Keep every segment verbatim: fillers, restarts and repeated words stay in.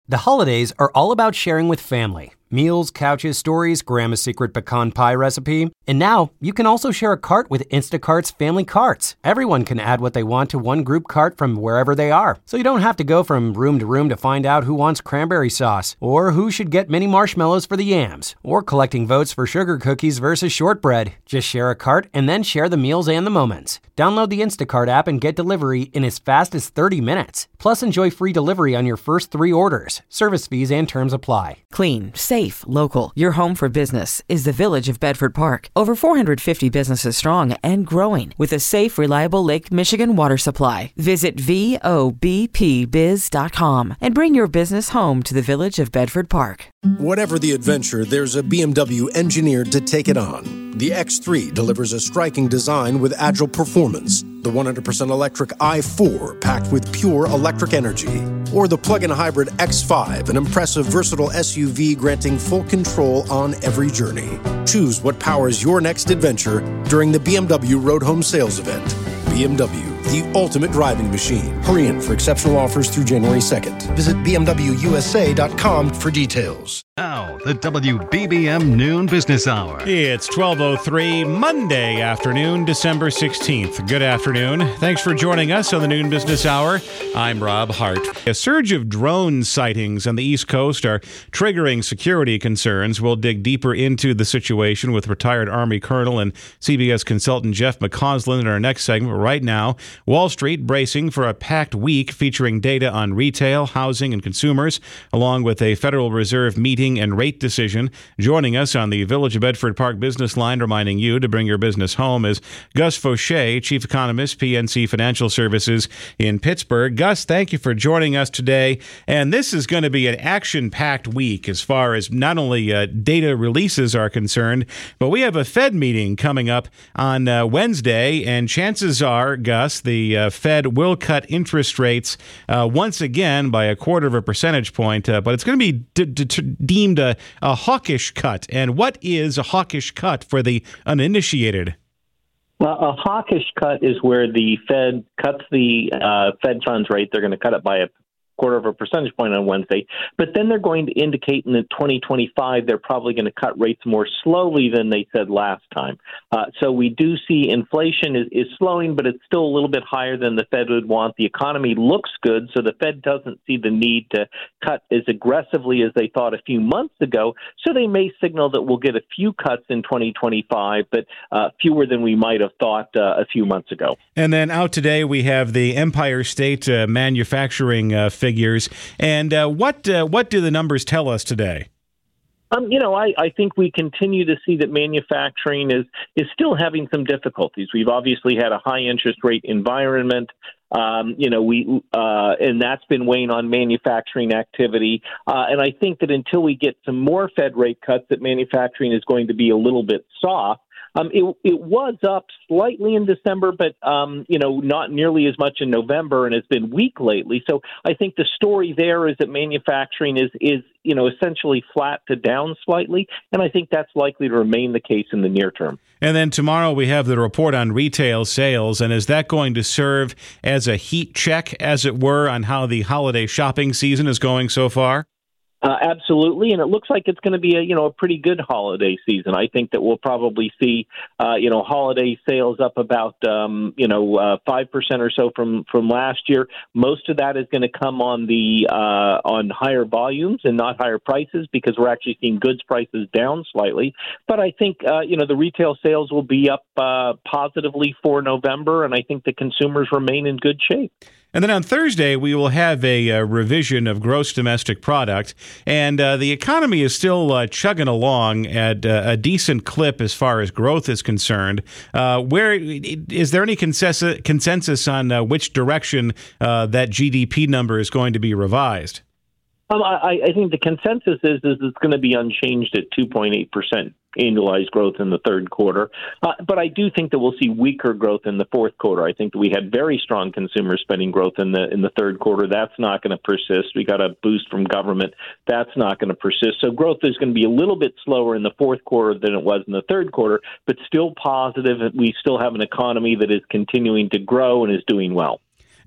The holidays are all about sharing with family. Meals, couches, stories, Grandma's secret pecan pie recipe. And now, you can also share a cart with Instacart's Family Carts. Everyone can add what they want to one group cart from wherever they are. So you don't have to go from room to room to find out who wants cranberry sauce, or who should get mini marshmallows for the yams, or collecting votes for sugar cookies versus shortbread. Just share a cart and then share the meals and the moments. Download the Instacart app and get delivery in as fast as thirty minutes. Plus, enjoy free delivery on your first three orders. Service fees and terms apply. Clean, safe, local. Your home for business is the Village of Bedford Park. Over four hundred fifty businesses strong and growing with a safe, reliable Lake Michigan water supply. Visit V O B P biz dot com and bring your business home to the Village of Bedford Park. Whatever the adventure, there's a B M W engineered to take it on. The X three delivers a striking design with agile performance. The one hundred percent electric i four packed with pure electric energy. Or the plug-in hybrid X five, an impressive, versatile S U V granting full control on every journey. Choose what powers your next adventure during the B M W Road Home Sales Event. B M W, the ultimate driving machine. Hurry in for exceptional offers through January second. Visit B M W U S A dot com for details. Now, the W B B M Noon Business Hour. It's twelve oh three, Monday afternoon, December sixteenth. Good afternoon. Thanks for joining us on the Noon Business Hour. I'm Rob Hart. A surge of drone sightings on the East Coast are triggering security concerns. We'll dig deeper into the situation with retired Army Colonel and C B S consultant Jeff McCausland in our next segment. Right now, Wall Street bracing for a packed week featuring data on retail, housing, and consumers, along with a Federal Reserve meeting and rate decision. Joining us on the Village of Bedford Park business line, reminding you to bring your business home, is Gus Faucher, Chief Economist, P N C Financial Services in Pittsburgh. Gus, thank you for joining us today. And this is going to be an action-packed week as far as not only uh, data releases are concerned, but we have a Fed meeting coming up on uh, Wednesday, and chances are, Gus, the uh, Fed will cut interest rates uh, once again by a quarter of a percentage point, uh, but it's going to be d- d- deemed a, a hawkish cut. And what is a hawkish cut for the uninitiated? Well, a hawkish cut is where the Fed cuts the uh, Fed funds rate. They're going to cut it by a quarter of a percentage point on Wednesday, but then they're going to indicate in the twenty twenty-five they're probably going to cut rates more slowly than they said last time. Uh, so we do see inflation is, is slowing, but it's still a little bit higher than the Fed would want. The economy looks good, so the Fed doesn't see the need to cut as aggressively as they thought a few months ago. So they may signal that we'll get a few cuts in twenty twenty-five, but uh, fewer than we might have thought uh, a few months ago. And then out today we have the Empire State uh, manufacturing uh, figure. Figures. And uh, what uh, what do the numbers tell us today? Um, you know, I, I think we continue to see that manufacturing is is still having some difficulties. We've obviously had a high interest rate environment. Um, you know, we uh, and that's been weighing on manufacturing activity. Uh, and I think that until we get some more Fed rate cuts, that manufacturing is going to be a little bit soft. Um, it, it was up slightly in December, but, um, you know, not nearly as much in November, and has been weak lately. So I think the story there is that manufacturing is, is, you know, essentially flat to down slightly. And I think that's likely to remain the case in the near term. And then tomorrow we have the report on retail sales. And is that going to serve as a heat check, as it were, on how the holiday shopping season is going so far? Uh, absolutely, and it looks like it's going to be a you know a pretty good holiday season. I think that we'll probably see uh, you know holiday sales up about um, you know uh, five percent or so from, from last year. Most of that is going to come on the uh, on higher volumes and not higher prices, because we're actually seeing goods prices down slightly. But I think uh, you know the retail sales will be up uh, positively for November, and I think the consumers remain in good shape. And then on Thursday, we will have a, uh revision of gross domestic product, and uh, the economy is still uh, chugging along at uh, a decent clip as far as growth is concerned. Uh, where is there any consensus, consensus on uh, which direction uh, that G D P number is going to be revised? Um, I, I think the consensus is, is it's going to be unchanged at two point eight percent annualized growth in the third quarter. Uh, but I do think that we'll see weaker growth in the fourth quarter. I think that we had very strong consumer spending growth in the in the third quarter. That's not going to persist. We got a boost from government. That's not going to persist. So growth is going to be a little bit slower in the fourth quarter than it was in the third quarter, but still positive. We still have an economy that is continuing to grow and is doing well.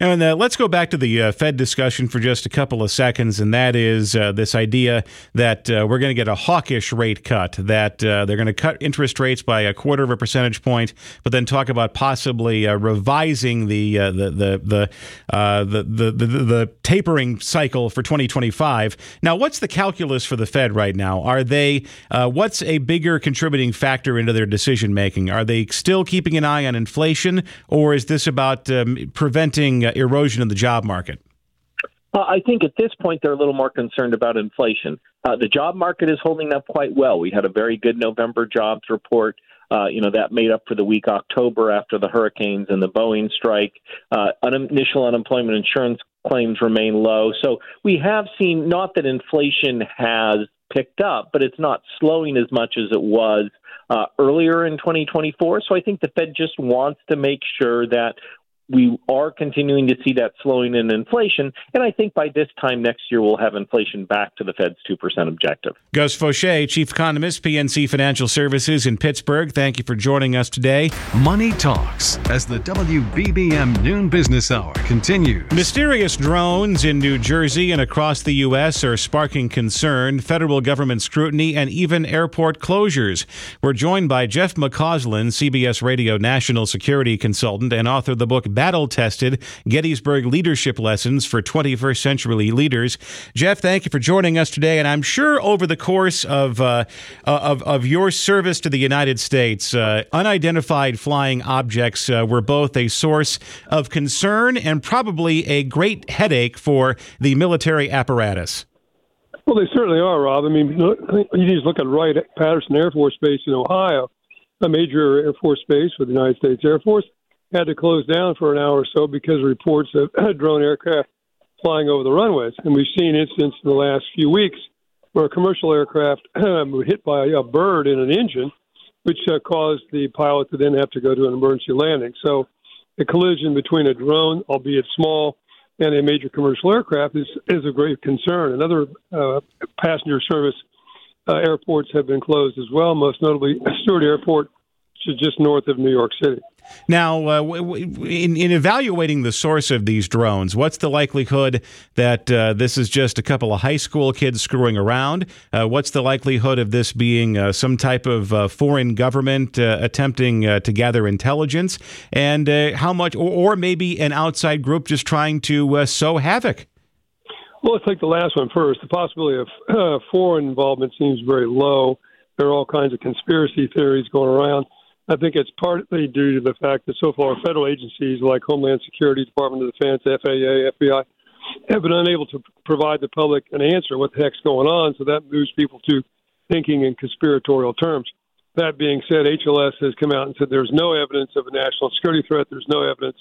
And uh, let's go back to the uh, Fed discussion for just a couple of seconds, and that is uh, this idea that uh, we're going to get a hawkish rate cut, that uh, they're going to cut interest rates by a quarter of a percentage point, but then talk about possibly uh, revising the, uh, the the the, uh, the, the the the tapering cycle for twenty twenty-five. Now, what's the calculus for the Fed right now? Are they uh, what's a bigger contributing factor into their decision making? Are they still keeping an eye on inflation, or is this about um, preventing uh, erosion in the job market? Uh, I think at this point they're a little more concerned about inflation. Uh, the job market is holding up quite well. We had a very good November jobs report. Uh, you know, that made up for the weak October after the hurricanes and the Boeing strike. Uh, un- initial unemployment insurance claims remain low. So we have seen, not that inflation has picked up, but it's not slowing as much as it was uh, earlier in twenty twenty-four. So I think the Fed just wants to make sure that we are continuing to see that slowing in inflation, and I think by this time next year we'll have inflation back to the Fed's two percent objective. Gus Faucher, Chief Economist, P N C Financial Services in Pittsburgh. Thank you for joining us today. Money Talks as the W B B M Noon Business Hour continues. Mysterious drones in New Jersey and across the U S are sparking concern, federal government scrutiny, and even airport closures. We're joined by Jeff McCausland, C B S Radio national security consultant and author of the book Battle-Tested, Gettysburg Leadership Lessons for twenty-first Century Leaders. Jeff, thank you for joining us today, and I'm sure over the course of uh, of, of your service to the United States, uh, unidentified flying objects uh, were both a source of concern and probably a great headache for the military apparatus. Well, they certainly are, Rob. I mean, you just look at Wright-Patterson Air Force Base in Ohio, a major Air Force base for the United States Air Force, had to close down for an hour or so because of reports of drone aircraft flying over the runways. And we've seen incidents in the last few weeks where a commercial aircraft were hit by a bird in an engine, which uh, caused the pilot to then have to go to an emergency landing. So the collision between a drone, albeit small, and a major commercial aircraft is, is a great concern. And other uh, passenger service uh, airports have been closed as well, most notably Stewart Airport, which is just north of New York City. Now, uh, w- w- in, in evaluating the source of these drones, what's the likelihood that uh, this is just a couple of high school kids screwing around? Uh, what's the likelihood of this being uh, some type of uh, foreign government uh, attempting uh, to gather intelligence? And uh, how much, or, or maybe an outside group just trying to uh, sow havoc? Well, let's take the last one first. The possibility of uh, foreign involvement seems very low. There are all kinds of conspiracy theories going around. I think it's partly due to the fact that so far federal agencies like Homeland Security, Department of Defense, F A A, F B I have been unable to provide the public an answer what the heck's going on, so that moves people to thinking in conspiratorial terms. That being said, H L S has come out and said there's no evidence of a national security threat, there's no evidence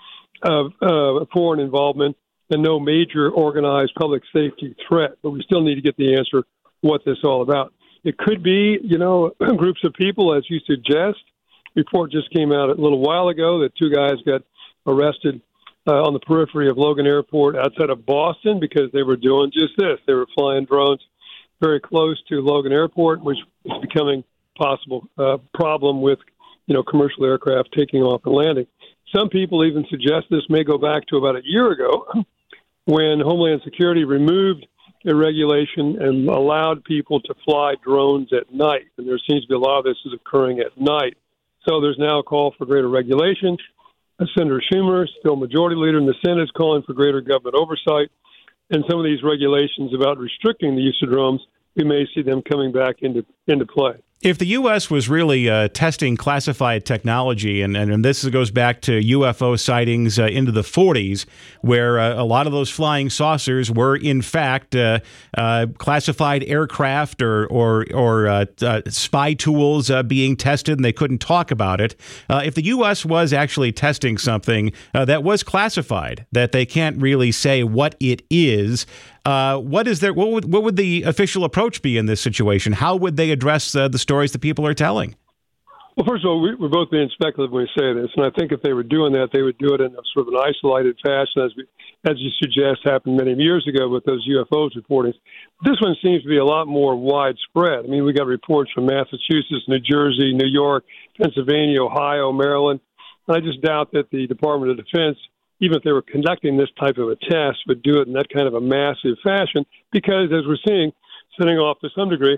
of uh, foreign involvement, and no major organized public safety threat. But we still need to get the answer what this is all about. It could be, you know, groups of people, as you suggest. Report just came out a little while ago that two guys got arrested uh, on the periphery of Logan Airport outside of Boston because they were doing just this. They were flying drones very close to Logan Airport, which is becoming a possible uh, problem with, you know, commercial aircraft taking off and landing. Some people even suggest this may go back to about a year ago when Homeland Security removed a regulation and allowed people to fly drones at night. And there seems to be a lot of this is occurring at night. So there's now a call for greater regulation. Senator Schumer, still majority leader in the Senate, is calling for greater government oversight. And some of these regulations about restricting the use of drones, we may see them coming back into into play. If the U S was really uh, testing classified technology, and, and, and this goes back to U F O sightings uh, into the forties, where uh, a lot of those flying saucers were, in fact, uh, uh, classified aircraft or or, or uh, uh, spy tools uh, being tested, and they couldn't talk about it. Uh, if the U S was actually testing something uh, that was classified, that they can't really say what it is, Uh, what is their what would what would the official approach be in this situation? How would they address uh, the stories that people are telling? Well, first of all, we, we're both being speculative when we say this, and I think if they were doing that, they would do it in a sort of an isolated fashion, as we, as you suggest, happened many years ago with those U F Os reporting. This one seems to be a lot more widespread. I mean, we got reports from Massachusetts, New Jersey, New York, Pennsylvania, Ohio, Maryland. I just doubt that the Department of Defense even if they were conducting this type of a test, would do it in that kind of a massive fashion because, as we're seeing, setting off to some degree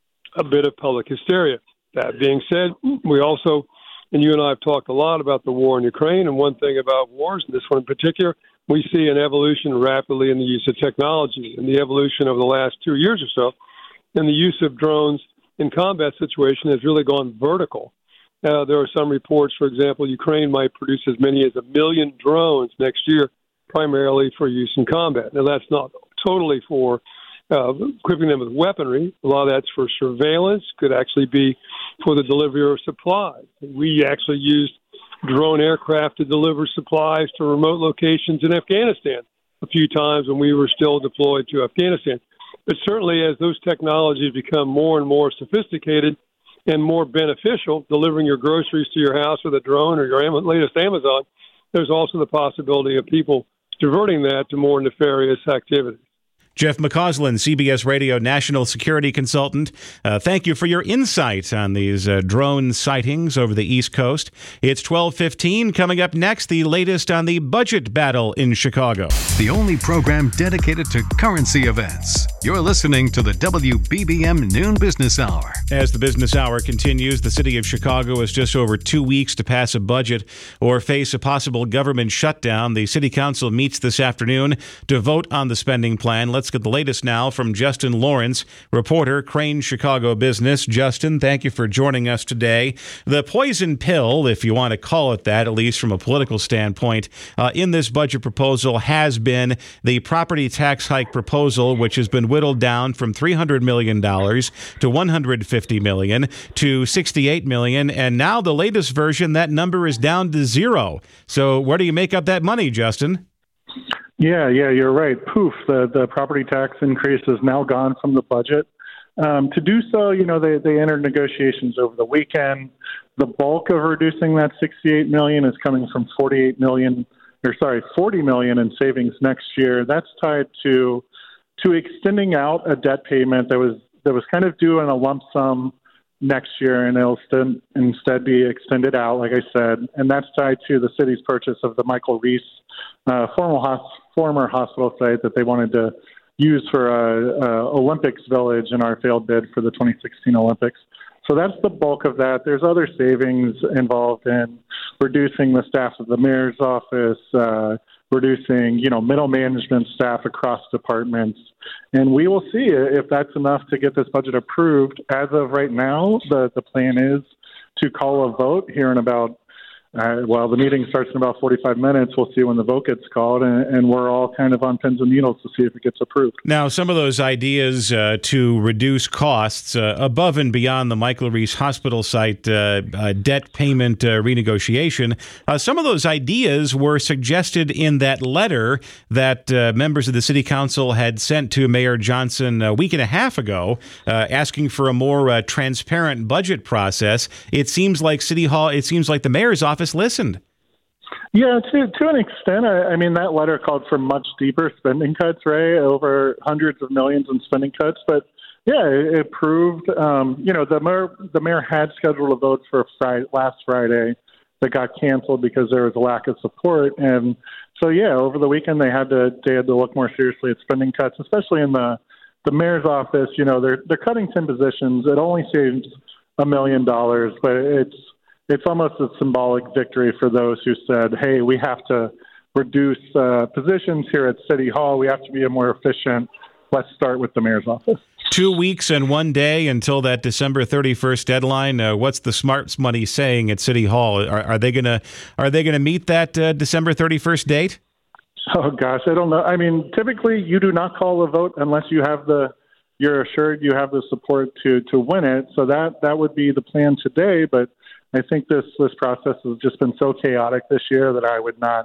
a bit of public hysteria. That being said, we also, and you and I have talked a lot about the war in Ukraine, and one thing about wars, and this one in particular, we see an evolution rapidly in the use of technology, and the evolution over the last two years or so, and the use of drones in combat situation has really gone vertical. Uh, there are some reports, for example, Ukraine might produce as many as a million drones next year, primarily for use in combat. Now, that's not totally for uh, equipping them with weaponry. A lot of that's for surveillance, could actually be for the delivery of supplies. We actually used drone aircraft to deliver supplies to remote locations in Afghanistan a few times when we were still deployed to Afghanistan. But certainly as those technologies become more and more sophisticated and more beneficial, delivering your groceries to your house with a drone or your latest Amazon, there's also the possibility of people diverting that to more nefarious activities. Jeff McCausland, C B S Radio National Security Consultant. Uh, thank you for your insight on these uh, drone sightings over the East Coast. It's twelve fifteen. Coming up next, the latest on the budget battle in Chicago. The only program dedicated to currency events. You're listening to the W B B M Noon Business Hour. As the business hour continues, the city of Chicago has just over two weeks to pass a budget or face a possible government shutdown. The city council meets this afternoon to vote on the spending plan. Let's get the latest now from Justin Lawrence, reporter, Crane Chicago Business. Justin, thank you for joining us today. The poison pill, if you want to call it that, at least from a political standpoint, uh, in this budget proposal has been the property tax hike proposal, which has been whittled down from three hundred million dollars to one hundred fifty million dollars to sixty-eight million dollars. And now the latest version, that number is down to zero. So where do you make up that money, Justin? Yeah, yeah, you're right. Poof, the, the property tax increase is now gone from the budget. Um, to do so, you know, they, they entered negotiations over the weekend. The bulk of reducing that sixty-eight million dollars is coming from forty-eight million dollars, or sorry, forty million dollars in savings next year. That's tied to to extending out a debt payment that was that was kind of due in a lump sum next year, and it'll st- instead be extended out, like I said, and that's tied to the city's purchase of the Michael Reese uh, former, hos- former hospital site that they wanted to use for uh, uh, Olympics Village in our failed bid for the twenty sixteen Olympics. So that's the bulk of that. There's other savings involved in reducing the staff of the mayor's office, uh, reducing, you know, middle management staff across departments. And we will see if that's enough to get this budget approved. As of right now, the, the plan is to call a vote here in about, uh, well, the meeting starts in about forty-five minutes. We'll see when the vote gets called, and, and we're all kind of on pins and needles to see if it gets approved. Now, some of those ideas uh, to reduce costs uh, above and beyond the Michael Reese Hospital site uh, uh, debt payment uh, renegotiation, uh, some of those ideas were suggested in that letter that uh, members of the city council had sent to Mayor Johnson a week and a half ago, uh, asking for a more uh, transparent budget process. It seems like City Hall, it seems like the mayor's office listened. Yeah, to to an extent. I, I mean, that letter called for much deeper spending cuts, right? Over hundreds of millions in spending cuts. But yeah, it, it proved, um, you know, the mayor, the mayor had scheduled a vote for Friday, last Friday that got canceled because there was a lack of support. And so, yeah, over the weekend they had to they had to look more seriously at spending cuts, especially in the the mayor's office. You know, they're they're cutting ten positions. It only saves a million dollars, but it's It's almost a symbolic victory for those who said, hey, we have to reduce uh, positions here at City Hall. We have to be more efficient. Let's start with the mayor's office. Two weeks and one day until that December thirty-first deadline. Uh, what's the smart money saying at City Hall? Are, are they going to are they going to meet that uh, December thirty-first date? Oh, gosh, I don't know. I mean, typically you do not call a vote unless you have the you're assured you have the support to, to win it. So that, that would be the plan today. But I think this, this process has just been so chaotic this year that I would not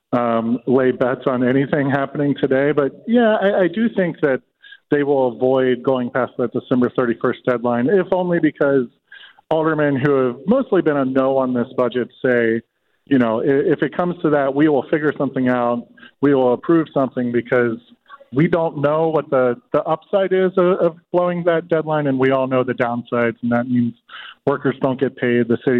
um, lay bets on anything happening today. But, yeah, I, I do think that they will avoid going past that December thirty-first deadline, if only because aldermen who have mostly been a no on this budget say, you know, if it comes to that, we will figure something out. We will approve something because we don't know what the, the upside is of, of blowing that deadline, and we all know the downsides, and that means workers don't get paid, the city's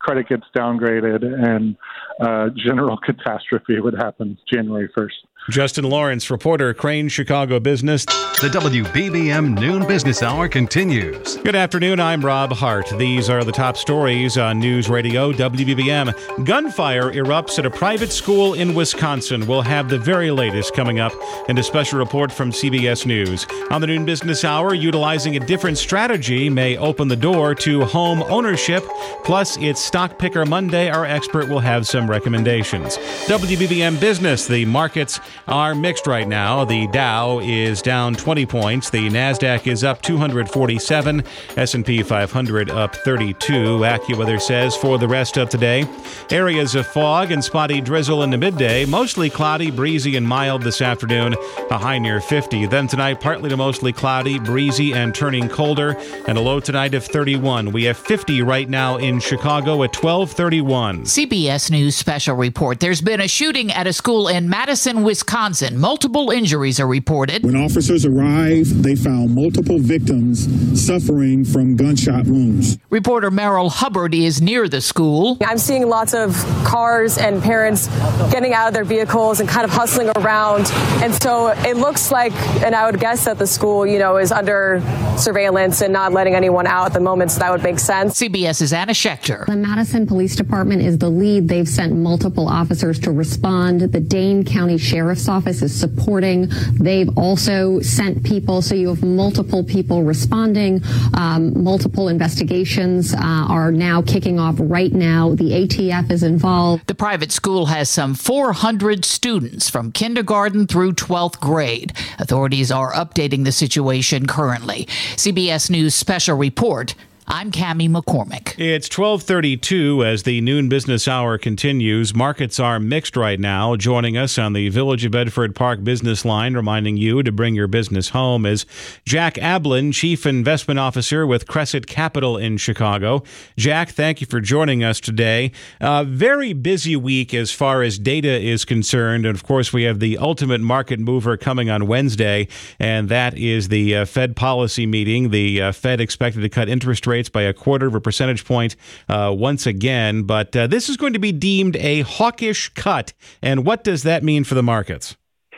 credit gets downgraded and uh, general catastrophe would happen January first. Justin Lawrence, reporter, Crane Chicago Business. The W B B M Noon Business Hour continues. Good afternoon, I'm Rob Hart. These are the top stories on News Radio W B B M. Gunfire erupts at a private school in Wisconsin. We'll have the very latest coming up in a special report from C B S News. On the Noon Business Hour, utilizing a different strategy may open the door to home ownership. Plus, it's Stock Picker Monday. Our expert will have some recommendations. W B B M Business, the markets are mixed right now. The Dow is down twenty points. The NASDAQ is up two hundred forty-seven. S and P five hundred up thirty-two. AccuWeather says for the rest of today, areas of fog and spotty drizzle in the midday. Mostly cloudy, breezy, and mild this afternoon. A high near fifty. Then tonight, partly to mostly cloudy, breezy, and turning colder. And a low tonight of thirty-one. We have fifty right now in Chicago at twelve thirty-one. C B S News special report. There's been a shooting at a school in Madison, Wisconsin. Wisconsin. Multiple injuries are reported. When officers arrived, they found multiple victims suffering from gunshot wounds. Reporter Merrill Hubbard is near the school. I'm seeing lots of cars and parents getting out of their vehicles and kind of hustling around. And so it looks like, and I would guess that the school, you know, is under surveillance and not letting anyone out at the moment. So that would make sense. CBS's Anna Schechter. The Madison Police Department is the lead. They've sent multiple officers to respond. The Dane County Sheriff's Office is supporting. They've also sent people, so you have multiple people responding. Um, multiple investigations uh, are now kicking off right now. The A T F is involved. The private school has some four hundred students from kindergarten through twelfth grade. Authorities are updating the situation currently. C B S News special report. I'm Cammie McCormick. It's twelve thirty-two as the Noon Business Hour continues. Markets are mixed right now. Joining us on the Village of Bedford Park business line, reminding you to bring your business home, is Jack Ablin, Chief Investment Officer with Crescent Capital in Chicago. Jack, thank you for joining us today. Uh, very busy week as far as data is concerned. And, of course, we have the ultimate market mover coming on Wednesday, and that is the uh, Fed policy meeting. The uh, Fed expected to cut interest rates by a quarter of a percentage point uh, once again. But uh, this is going to be deemed a hawkish cut. And what does that mean for the markets?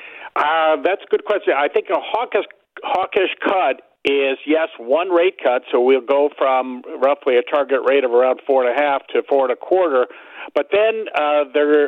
Uh, that's a good question. I think a hawkish, hawkish cut is, yes, one rate cut. So we'll go from roughly a target rate of around four and a half to four and a quarter. But then uh,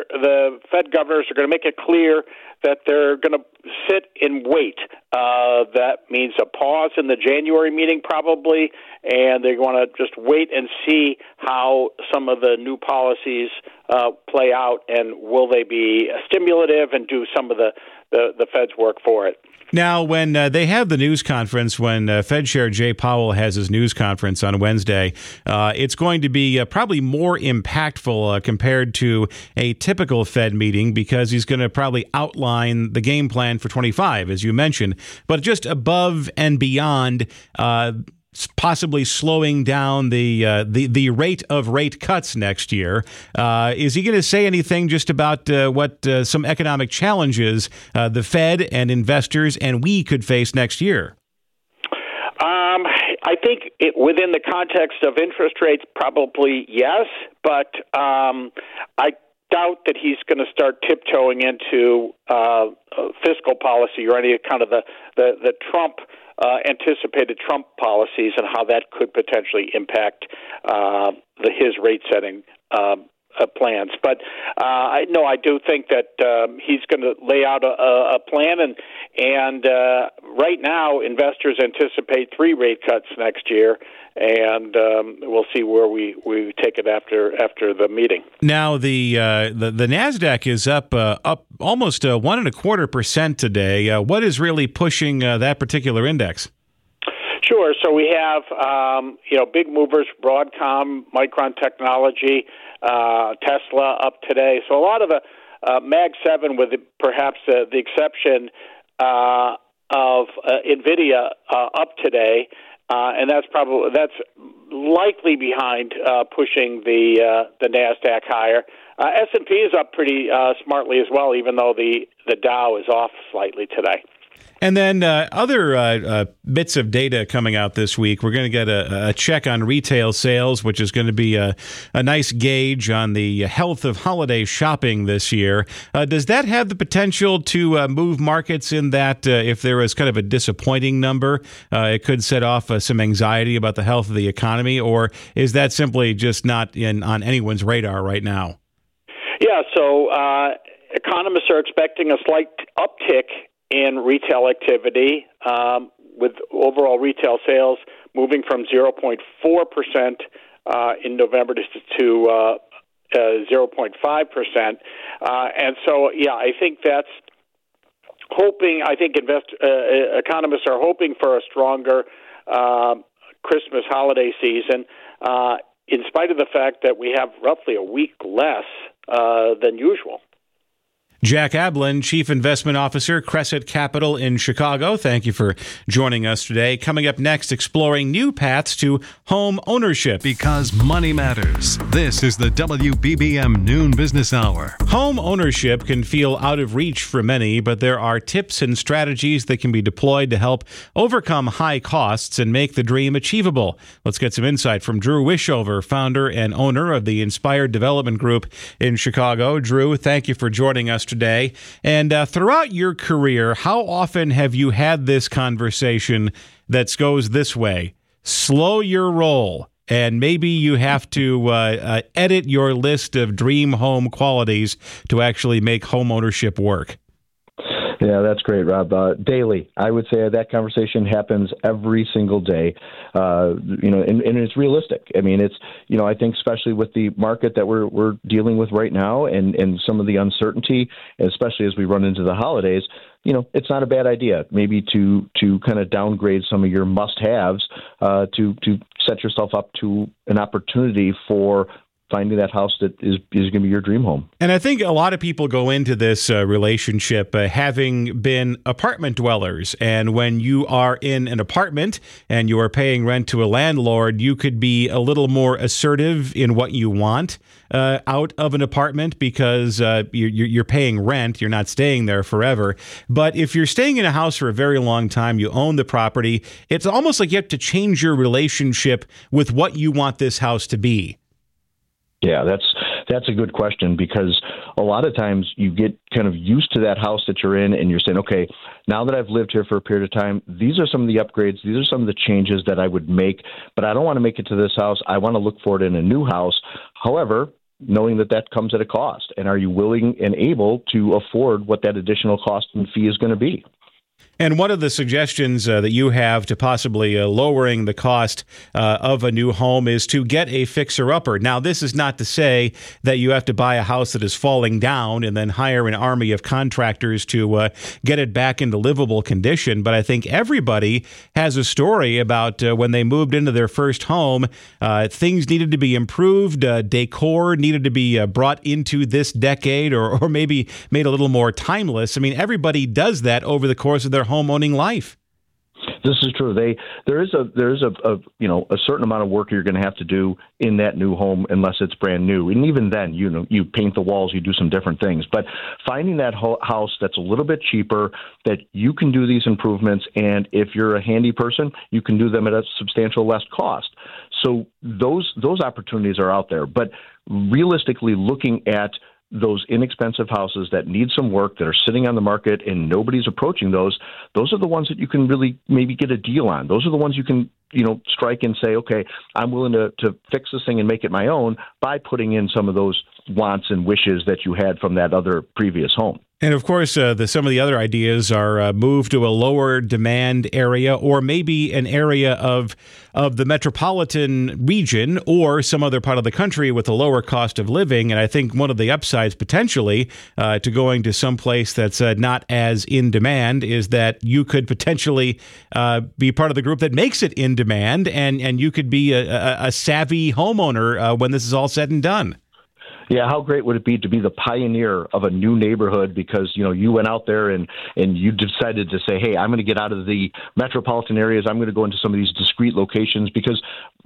the Fed governors are going to make it clear that they're going to sit and wait. Uh, that means a pause in the January meeting probably, and they're going to just wait and see how some of the new policies uh, play out, and will they be stimulative and do some of the, the, the Fed's work for it. Now, when uh, they have the news conference, when uh, Fed Chair Jay Powell has his news conference on Wednesday, uh, it's going to be uh, probably more impactful uh, compared to a typical Fed meeting, because he's going to probably outline the game plan for twenty-five, as you mentioned, but just above and beyond uh possibly slowing down the uh, the the rate of rate cuts next year. Uh, is he going to say anything just about uh, what uh, some economic challenges uh, the Fed and investors and we could face next year? Um, I think it, within the context of interest rates, probably yes, but um, I doubt that he's going to start tiptoeing into uh, fiscal policy or any kind of the the, the Trump. Uh, anticipated Trump policies and how that could potentially impact uh, the, his rate-setting uh, uh, plans. But uh, I no, I do think that um, he's going to lay out a, a plan, and and uh, right now investors anticipate three rate cuts next year, and um, we'll see where we, we take it after after the meeting. Now the uh, the, the NASDAQ is up uh, up almost uh, one and a quarter percent today. Uh, what is really pushing uh, that particular index? Sure. So we have um, you know big movers: Broadcom, Micron Technology, uh, Tesla up today. So a lot of the uh, Mag seven, with the, perhaps uh, the exception uh, of uh, NVIDIA, uh, up today. Uh, and that's probably that's likely behind uh, pushing the uh, the NASDAQ higher. Uh, S and P is up pretty uh, smartly as well, even though the, the Dow is off slightly today. And then uh, other uh, uh, bits of data coming out this week. We're going to get a, a check on retail sales, which is going to be a, a nice gauge on the health of holiday shopping this year. Uh, does that have the potential to uh, move markets in that uh, if there is kind of a disappointing number, uh, it could set off uh, some anxiety about the health of the economy? Or is that simply just not in, on anyone's radar right now? Yeah, so uh, economists are expecting a slight uptick in retail activity, um, with overall retail sales moving from zero point four percent uh, in November to, to uh, uh, zero point five percent. Uh, and so, yeah, I think that's hoping, I think invest, uh, economists are hoping for a stronger uh, Christmas holiday season, uh, in spite of the fact that we have roughly a week less uh, than usual. Jack Ablin, Chief Investment Officer, Crescent Capital in Chicago. Thank you for joining us today. Coming up next, exploring new paths to home ownership. Because money matters. This is the W B B M Noon Business Hour. Home ownership can feel out of reach for many, but there are tips and strategies that can be deployed to help overcome high costs and make the dream achievable. Let's get some insight from Drew Wishover, founder and owner of the Inspired Development Group in Chicago. Drew, thank you for joining us today. And uh, throughout your career, how often have you had this conversation that goes this way? Slow your roll, and maybe you have to uh, uh, edit your list of dream home qualities to actually make home ownership work. Yeah, that's great, Rob. Uh, daily, I would say that conversation happens every single day. Uh, you know, and, and it's realistic. I mean, it's you know, I think especially with the market that we're we're dealing with right now, and, and some of the uncertainty, especially as we run into the holidays. You know, it's not a bad idea maybe to to kind of downgrade some of your must-haves uh, to to set yourself up to an opportunity for finding that house that is, is going to be your dream home. And I think a lot of people go into this uh, relationship uh, having been apartment dwellers. And when you are in an apartment and you are paying rent to a landlord, you could be a little more assertive in what you want uh, out of an apartment because uh, you're, you're paying rent. You're not staying there forever. But if you're staying in a house for a very long time, you own the property, it's almost like you have to change your relationship with what you want this house to be. Yeah, that's that's a good question, because a lot of times you get kind of used to that house that you're in and you're saying, okay, now that I've lived here for a period of time, these are some of the upgrades, these are some of the changes that I would make, but I don't want to make it to this house. I want to look for it in a new house. However, knowing that that comes at a cost, and are you willing and able to afford what that additional cost and fee is going to be? And one of the suggestions uh, that you have to possibly uh, lowering the cost uh, of a new home is to get a fixer-upper. Now, this is not to say that you have to buy a house that is falling down and then hire an army of contractors to uh, get it back into livable condition. But I think everybody has a story about uh, when they moved into their first home, uh, things needed to be improved, uh, decor needed to be uh, brought into this decade, or, or maybe made a little more timeless. I mean, everybody does that over the course of their homeowning life. This is true. They there is a there is a, a you know a certain amount of work you're going to have to do in that new home unless it's brand new, and even then, you know, you paint the walls, you do some different things. But finding that ho- house that's a little bit cheaper, that you can do these improvements, and if you're a handy person, you can do them at a substantial less cost. So those those opportunities are out there. But realistically, looking at those inexpensive houses that need some work, that are sitting on the market and nobody's approaching those, those are the ones that you can really maybe get a deal on. Those are the ones you can, you know, strike and say, okay, I'm willing to, to fix this thing and make it my own by putting in some of those wants and wishes that you had from that other previous home. And of course, uh, the, some of the other ideas are uh, move to a lower demand area, or maybe an area of of the metropolitan region or some other part of the country with a lower cost of living. And I think one of the upsides potentially uh, to going to some place that's uh, not as in demand is that you could potentially uh, be part of the group that makes it in demand, and, and you could be a, a, a savvy homeowner uh, when this is all said and done. Yeah, how great would it be to be the pioneer of a new neighborhood because, you know, you went out there and, and you decided to say, hey, I'm going to get out of the metropolitan areas. I'm going to go into some of these discrete locations because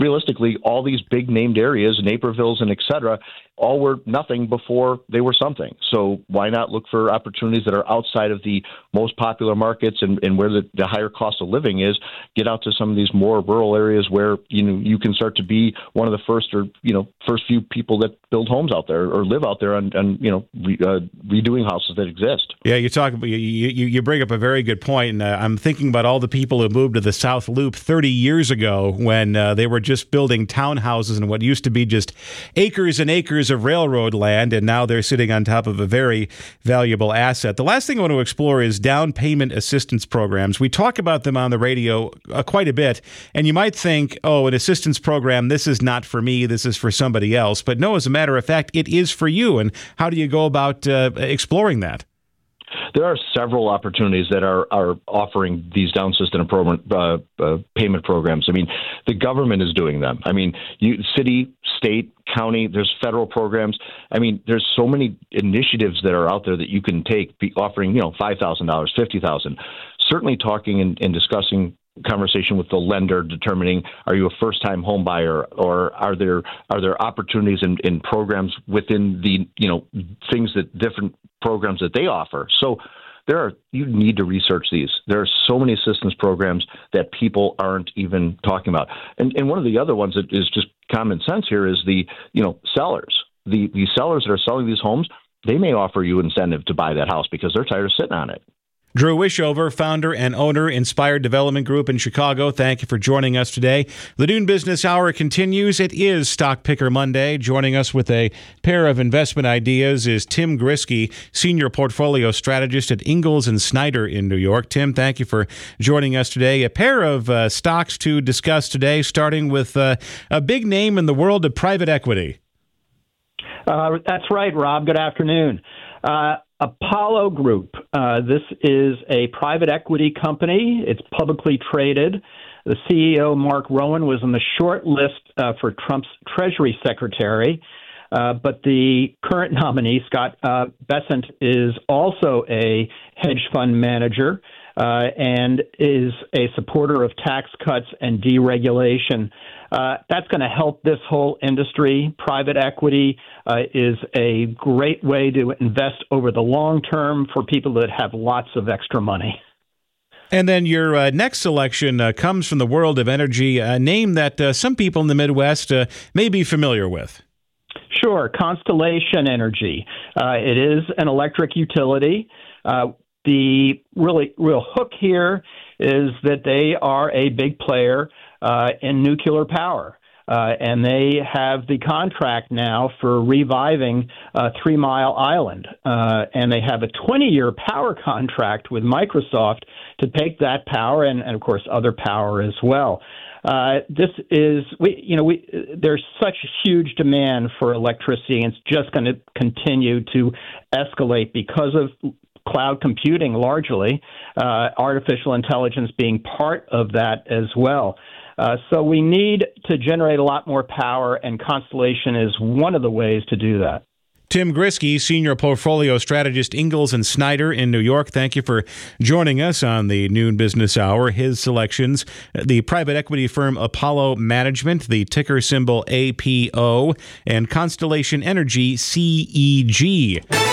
realistically, all these big named areas, Naperville's and et cetera, all were nothing before they were something. So why not look for opportunities that are outside of the most popular markets and, and where the, the higher cost of living is, get out to some of these more rural areas where, you know, you can start to be one of the first or, you know, first few people that build homes out there or live out there and, and you know, re, uh, redoing houses that exist. Yeah, you talk about, you, you, you bring up a very good point. And uh, I'm thinking about all the people who moved to the South Loop thirty years ago when uh, they were just building townhouses and what used to be just acres and acres of railroad land, and now they're sitting on top of a very valuable asset. The last thing I want to explore is down payment assistance programs. We talk about them on the radio uh, quite a bit, and you might think, oh, an assistance program, this is not for me, this is for somebody else. But no, as a matter of fact, it is for you. And how do you go about uh, exploring that? There are several opportunities that are, are offering these down system program, uh, uh, payment programs. I mean, the government is doing them. I mean, you, city, state, county, there's federal programs. I mean, there's so many initiatives that are out there that you can take, be offering, you know, five thousand dollars, fifty thousand dollars. Certainly talking and, and discussing conversation with the lender, determining, are you a first-time home buyer, or are there are there opportunities in, in programs within the, you know, things that different programs that they offer. So there are, you need to research these. There are so many assistance programs that people aren't even talking about. And and one of the other ones that is just common sense here is the, you know, sellers. The the sellers that are selling these homes, they may offer you incentive to buy that house because they're tired of sitting on it. Drew Wishover, founder and owner, Inspired Development Group in Chicago. Thank you for joining us today. The Noon Business Hour continues. It is Stock Picker Monday. Joining us with a pair of investment ideas is Tim Grisky, Senior Portfolio Strategist at Ingalls and Snyder in New York. Tim, thank you for joining us today. A pair of uh, stocks to discuss today, starting with uh, a big name in the world of private equity. Uh, that's right, Rob. Good afternoon. Uh, Apollo Group. Uh, this is a private equity company. It's publicly traded. The C E O, Mark Rowan, was on the short list uh, for Trump's Treasury Secretary. Uh, but the current nominee, Scott uh, Bessent, is also a hedge fund manager uh, and is a supporter of tax cuts and deregulation. Uh, that's going to help this whole industry. Private equity uh, is a great way to invest over the long term for people that have lots of extra money. And then your uh, next selection uh, comes from the world of energy, a name that uh, some people in the Midwest uh, may be familiar with. Sure, Constellation Energy. Uh, it is an electric utility. Uh, the really real hook here is that they are a big player Uh, in nuclear power. Uh, and they have the contract now for reviving uh, Three Mile Island. Uh, and they have a twenty-year power contract with Microsoft to take that power and, and of course, other power as well. Uh, this is, we, you know, we, there's such huge demand for electricity, and it's just going to continue to escalate because of cloud computing largely, uh, artificial intelligence being part of that as well. Uh, so we need to generate a lot more power, and Constellation is one of the ways to do that. Tim Grisky, Senior Portfolio Strategist, Ingalls and Snyder in New York. Thank you for joining us on the Noon Business Hour. His selections, the private equity firm Apollo Management, the ticker symbol A P O, and Constellation Energy, C E G.